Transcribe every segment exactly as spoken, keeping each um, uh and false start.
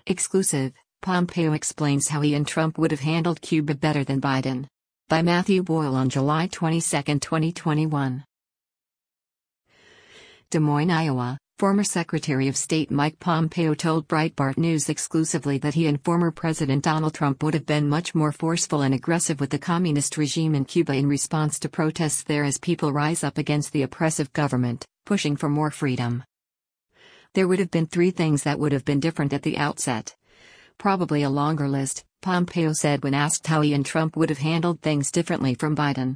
Exclusive, Pompeo explains how he and Trump would have handled Cuba better than Biden. By Matthew Boyle on July twenty-second, twenty twenty-one. Des Moines, Iowa. Former Secretary of State Mike Pompeo told Breitbart News exclusively that he and former President Donald Trump would have been much more forceful and aggressive with the communist regime in Cuba in response to protests there as people rise up against the oppressive government, pushing for more freedom. There would have been three things that would have been different at the outset. Probably a longer list, Pompeo said when asked how he and Trump would have handled things differently from Biden.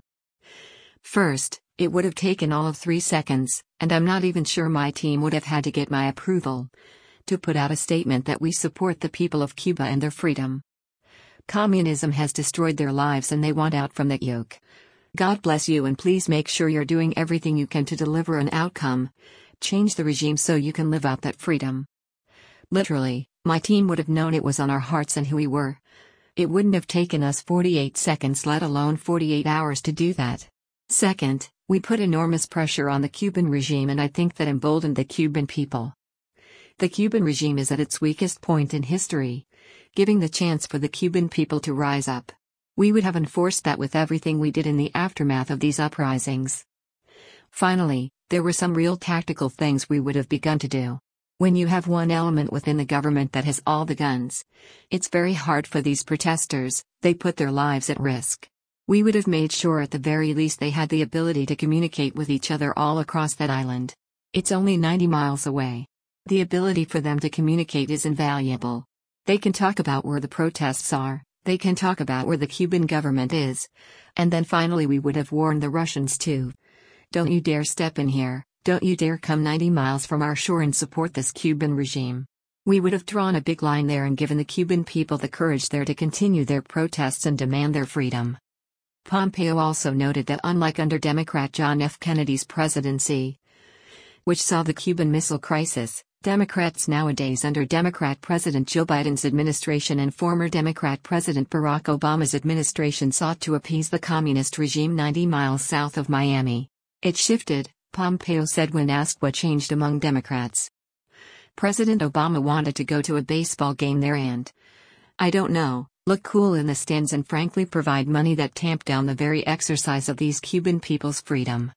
First, it would have taken all of three seconds, and I'm not even sure my team would have had to get my approval, to put out a statement that we support the people of Cuba and their freedom. Communism has destroyed their lives and they want out from that yoke. God bless you and please make sure you're doing everything you can to deliver an outcome. Change the regime so you can live out that freedom. Literally, my team would have known it was on our hearts and who we were. It wouldn't have taken us forty-eight seconds, let alone forty-eight hours to do that. Second, we put enormous pressure on the Cuban regime and I think that emboldened the Cuban people. The Cuban regime is at its weakest point in history, giving the chance for the Cuban people to rise up. We would have enforced that with everything we did in the aftermath of these uprisings. Finally, there were some real tactical things we would have begun to do. When you have one element within the government that has all the guns, it's very hard for these protesters, they put their lives at risk. We would have made sure at the very least they had the ability to communicate with each other all across that island. It's only ninety miles away. The ability for them to communicate is invaluable. They can talk about where the protests are, they can talk about where the Cuban government is. And then finally we would have warned the Russians too. Don't you dare step in here, don't you dare come ninety miles from our shore and support this Cuban regime. We would have drawn a big line there and given the Cuban people the courage there to continue their protests and demand their freedom. Pompeo also noted that unlike under Democrat John F. Kennedy's presidency, which saw the Cuban Missile Crisis, Democrats nowadays under Democrat President Joe Biden's administration and former Democrat President Barack Obama's administration sought to appease the communist regime ninety miles south of Miami. It shifted, Pompeo said when asked what changed among Democrats. President Obama wanted to go to a baseball game there and, I don't know, look cool in the stands and frankly provide money that tamped down the very exercise of these Cuban people's freedom.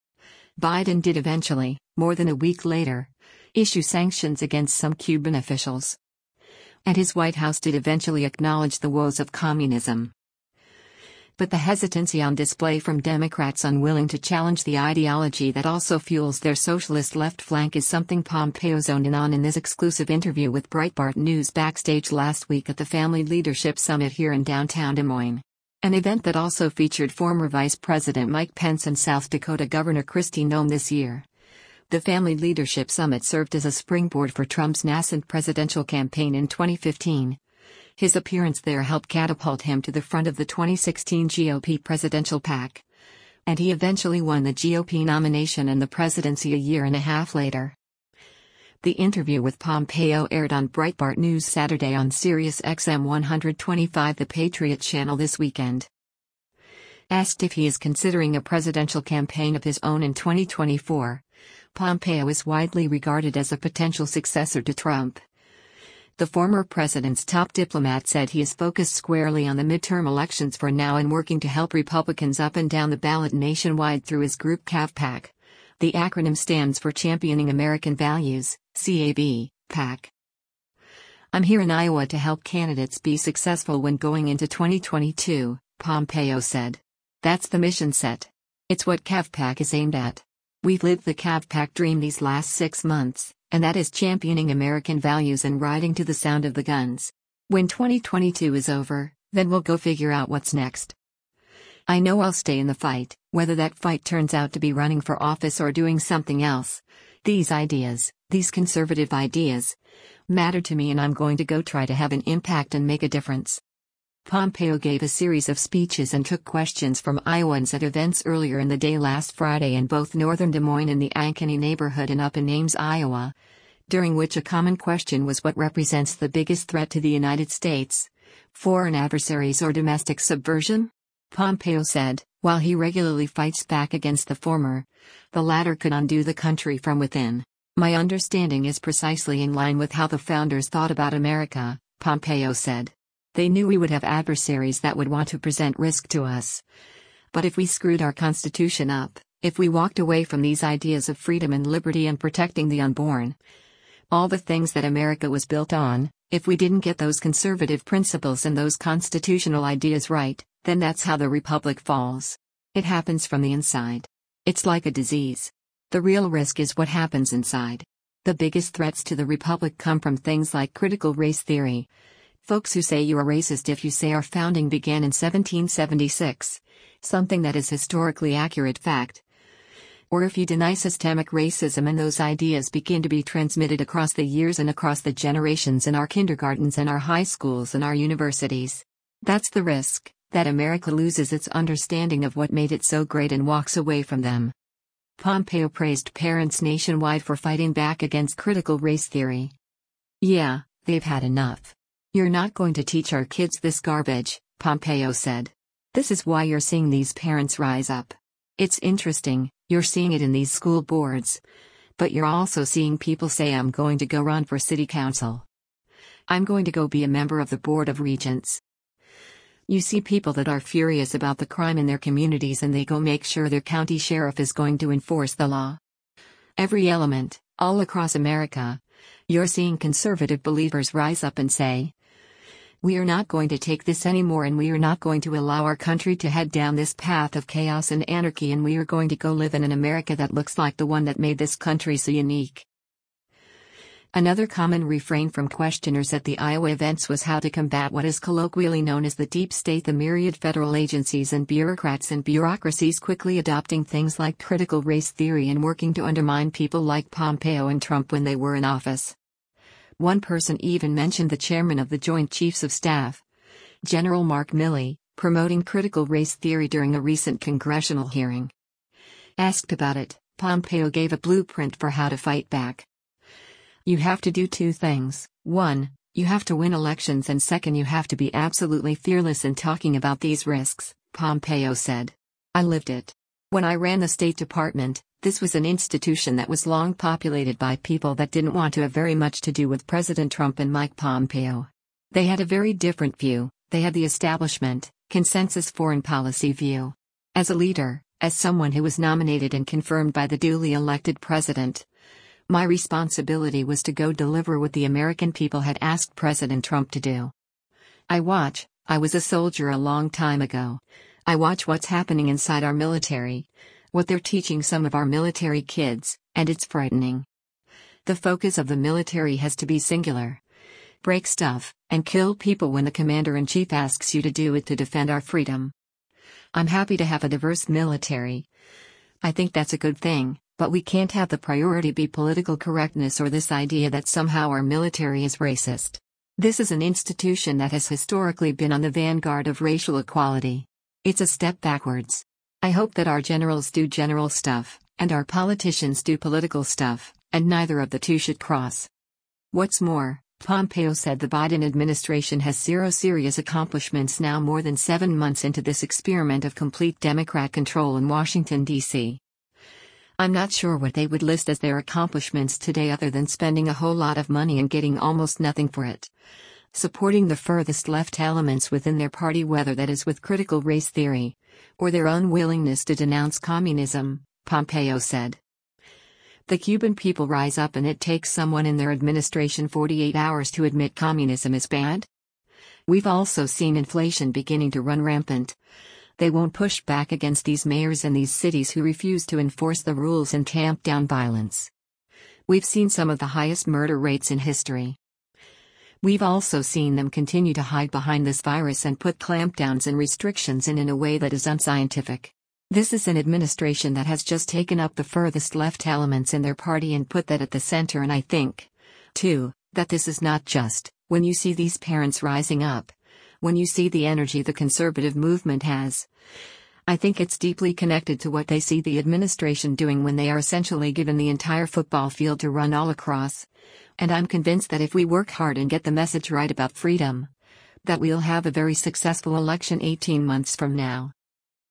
Biden did eventually, more than a week later, issue sanctions against some Cuban officials. And his White House did eventually acknowledge the woes of communism. But the hesitancy on display from Democrats unwilling to challenge the ideology that also fuels their socialist left flank is something Pompeo zoned in on in this exclusive interview with Breitbart News backstage last week at the Family Leadership Summit here in downtown Des Moines. An event that also featured former Vice President Mike Pence and South Dakota Governor Kristi Noem this year. The Family Leadership Summit served as a springboard for Trump's nascent presidential campaign in twenty fifteen. His appearance there helped catapult him to the front of the twenty sixteen G O P presidential pack. And he eventually won the G O P nomination and the presidency a year and a half later. The interview with Pompeo aired on Breitbart News Saturday on Sirius X M one twenty-five, the Patriot channel this weekend. Asked if he is considering a presidential campaign of his own in twenty twenty-four, Pompeo is widely regarded as a potential successor to Trump. The former president's top diplomat said he is focused squarely on the midterm elections for now and working to help Republicans up and down the ballot nationwide through his group CAVPAC. The acronym stands for Championing American Values, C A V, PAC. I'm here in Iowa to help candidates be successful when going into twenty twenty-two, Pompeo said. That's the mission set. It's what CAVPAC is aimed at. We've lived the CAVPAC dream these last six months. And that is championing American values and riding to the sound of the guns. When twenty twenty-two is over, then we'll go figure out what's next. I know I'll stay in the fight, whether that fight turns out to be running for office or doing something else. These ideas, these conservative ideas, matter to me and I'm going to go try to have an impact and make a difference. Pompeo gave a series of speeches and took questions from Iowans at events earlier in the day last Friday in both northern Des Moines and the Ankeny neighborhood and up in Ames, Iowa, during which a common question was what represents the biggest threat to the United States, foreign adversaries or domestic subversion? Pompeo said, while he regularly fights back against the former, the latter could undo the country from within. My understanding is precisely in line with how the founders thought about America, Pompeo said. They knew we would have adversaries that would want to present risk to us. But if we screwed our Constitution up, if we walked away from these ideas of freedom and liberty and protecting the unborn, all the things that America was built on, if we didn't get those conservative principles and those constitutional ideas right, then that's how the republic falls. It happens from the inside. It's like a disease. The real risk is what happens inside. The biggest threats to the republic come from things like critical race theory. Folks who say you're a racist if you say our founding began in seventeen seventy-six, something that is historically accurate fact. Or if you deny systemic racism and those ideas begin to be transmitted across the years and across the generations in our kindergartens and our high schools and our universities. That's the risk, that America loses its understanding of what made it so great and walks away from them. Pompeo praised parents nationwide for fighting back against critical race theory. Yeah, they've had enough. You're not going to teach our kids this garbage, Pompeo said. This is why you're seeing these parents rise up. It's interesting, you're seeing it in these school boards. But you're also seeing people say I'm going to go run for city council. I'm going to go be a member of the board of regents. You see people that are furious about the crime in their communities and they go make sure their county sheriff is going to enforce the law. Every element, all across America, you're seeing conservative believers rise up and say, we are not going to take this anymore and we are not going to allow our country to head down this path of chaos and anarchy and we are going to go live in an America that looks like the one that made this country so unique. Another common refrain from questioners at the Iowa events was how to combat what is colloquially known as the deep state, the myriad federal agencies and bureaucrats and bureaucracies quickly adopting things like critical race theory and working to undermine people like Pompeo and Trump when they were in office. One person even mentioned the chairman of the Joint Chiefs of Staff, General Mark Milley, promoting critical race theory during a recent congressional hearing. Asked about it, Pompeo gave a blueprint for how to fight back. You have to do two things. One, you have to win elections, and second, you have to be absolutely fearless in talking about these risks, Pompeo said. I lived it. When I ran the State Department, this was an institution that was long populated by people that didn't want to have very much to do with President Trump and Mike Pompeo. They had a very different view. They had the establishment, consensus foreign policy view. As a leader, as someone who was nominated and confirmed by the duly elected president, my responsibility was to go deliver what the American people had asked President Trump to do. I watch, I was a soldier a long time ago. I watch what's happening inside our military, what they're teaching some of our military kids, and it's frightening. The focus of the military has to be singular. Break stuff, and kill people when the commander-in-chief asks you to do it to defend our freedom. I'm happy to have a diverse military. I think that's a good thing, but we can't have the priority be political correctness or this idea that somehow our military is racist. This is an institution that has historically been on the vanguard of racial equality. It's a step backwards. I hope that our generals do general stuff, and our politicians do political stuff, and neither of the two should cross. What's more, Pompeo said the Biden administration has zero serious accomplishments now more than seven months into this experiment of complete Democrat control in Washington, D C I'm not sure what they would list as their accomplishments today other than spending a whole lot of money and getting almost nothing for it. Supporting the furthest left elements within their party, whether that is with critical race theory, or their unwillingness to denounce communism, Pompeo said. The Cuban people rise up and it takes someone in their administration forty-eight hours to admit communism is bad? We've also seen inflation beginning to run rampant. They won't push back against these mayors in these cities who refuse to enforce the rules and tamp down violence. We've seen some of the highest murder rates in history. We've also seen them continue to hide behind this virus and put clampdowns and restrictions in in a way that is unscientific. This is an administration that has just taken up the furthest left elements in their party and put that at the center, and I think, too, that this is not just, when you see these parents rising up, when you see the energy the conservative movement has, I think it's deeply connected to what they see the administration doing when they are essentially given the entire football field to run all across. And I'm convinced that if we work hard and get the message right about freedom, that we'll have a very successful election eighteen months from now.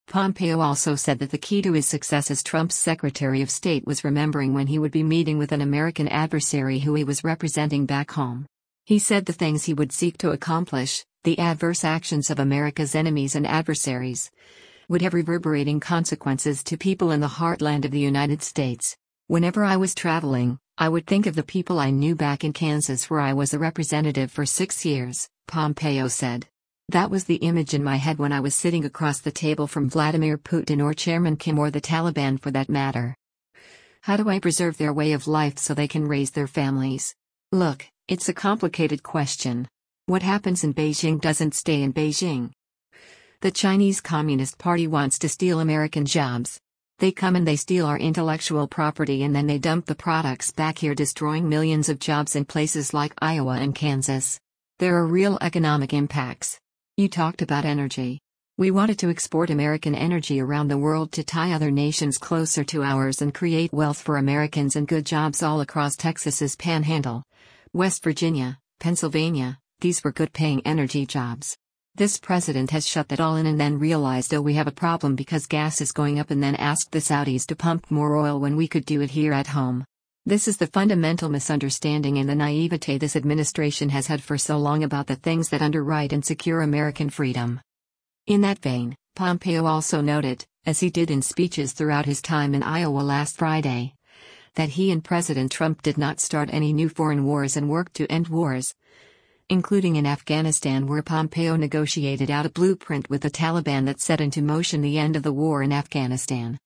Pompeo also said that the key to his success as Trump's Secretary of State was remembering when he would be meeting with an American adversary who he was representing back home. He said the things he would seek to accomplish, the adverse actions of America's enemies and adversaries, would have reverberating consequences to people in the heartland of the United States. Whenever I was traveling, I would think of the people I knew back in Kansas where I was a representative for six years, Pompeo said. That was the image in my head when I was sitting across the table from Vladimir Putin or Chairman Kim or the Taliban for that matter. How do I preserve their way of life so they can raise their families? Look, it's a complicated question. What happens in Beijing doesn't stay in Beijing. The Chinese Communist Party wants to steal American jobs. They come and they steal our intellectual property and then they dump the products back here, destroying millions of jobs in places like Iowa and Kansas. There are real economic impacts. You talked about energy. We wanted to export American energy around the world to tie other nations closer to ours and create wealth for Americans and good jobs all across Texas's panhandle. West Virginia, Pennsylvania, these were good-paying energy jobs. This president has shut that all in and then realized, oh, we have a problem because gas is going up, and then asked the Saudis to pump more oil when we could do it here at home. This is the fundamental misunderstanding and the naivete this administration has had for so long about the things that underwrite and secure American freedom. In that vein, Pompeo also noted, as he did in speeches throughout his time in Iowa last Friday, that he and President Trump did not start any new foreign wars and worked to end wars, including in Afghanistan, where Pompeo negotiated out a blueprint with the Taliban that set into motion the end of the war in Afghanistan.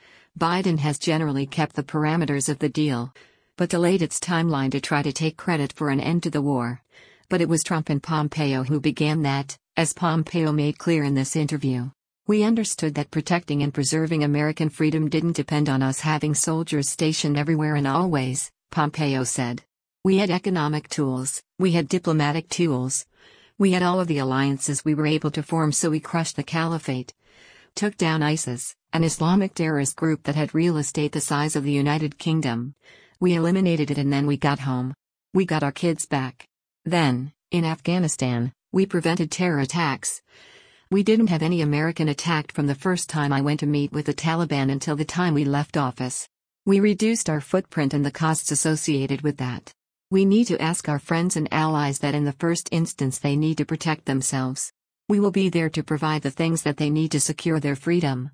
Biden has generally kept the parameters of the deal, but delayed its timeline to try to take credit for an end to the war. But it was Trump and Pompeo who began that, as Pompeo made clear in this interview. We understood that protecting and preserving American freedom didn't depend on us having soldiers stationed everywhere and always, Pompeo said. We had economic tools, we had diplomatic tools, we had all of the alliances we were able to form, so we crushed the caliphate, took down ISIS, an Islamic terrorist group that had real estate the size of the United Kingdom. We eliminated it and then we got home. We got our kids back. Then, in Afghanistan, we prevented terror attacks. We didn't have any American attacked from the first time I went to meet with the Taliban until the time we left office. We reduced our footprint and the costs associated with that. We need to ask our friends and allies that in the first instance they need to protect themselves. We will be there to provide the things that they need to secure their freedom.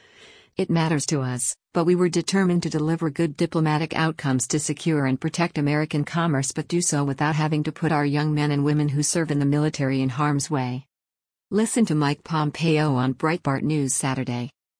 It matters to us, but we were determined to deliver good diplomatic outcomes to secure and protect American commerce, but do so without having to put our young men and women who serve in the military in harm's way. Listen to Mike Pompeo on Breitbart News Saturday.